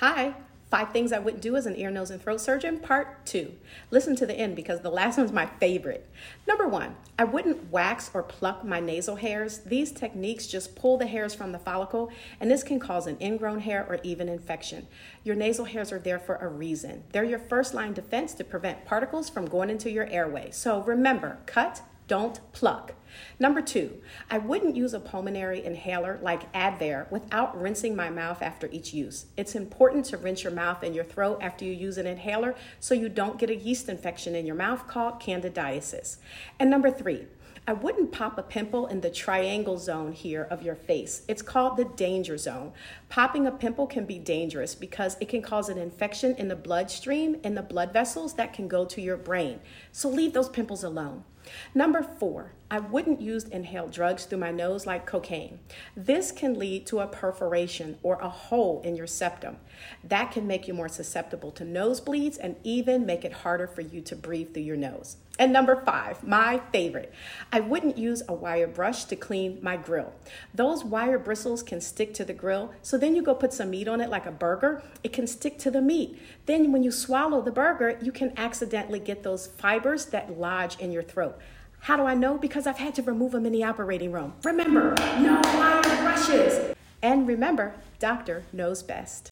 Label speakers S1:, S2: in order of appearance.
S1: Hi, 5 things I wouldn't do as an ear, nose, and throat surgeon, part 2. Listen to the end because the last one's my favorite. Number 1, I wouldn't wax or pluck my nasal hairs. These techniques just pull the hairs from the follicle, and this can cause an ingrown hair or even infection. Your nasal hairs are there for a reason. They're your first line defense to prevent particles from going into your airway. So remember, cut, don't pluck. Number 2, I wouldn't use a pulmonary inhaler like Advair without rinsing my mouth after each use. It's important to rinse your mouth and your throat after you use an inhaler so you don't get a yeast infection in your mouth called candidiasis. And number 3, I wouldn't pop a pimple in the triangle zone here of your face. It's called the danger zone. Popping a pimple can be dangerous because it can cause an infection in the bloodstream, in the blood vessels that can go to your brain. So leave those pimples alone. Number 4, I wouldn't use inhaled drugs through my nose like cocaine. This can lead to a perforation or a hole in your septum. That can make you more susceptible to nosebleeds and even make it harder for you to breathe through your nose. And number 5, my favorite, I wouldn't use a wire brush to clean my grill. Those wire bristles can stick to the grill, so then you go put some meat on it like a burger, it can stick to the meat. Then when you swallow the burger, you can accidentally get those fibers that lodge in your throat. How do I know? Because I've had to remove them in the operating room. Remember, no wire brushes. And remember, doctor knows best.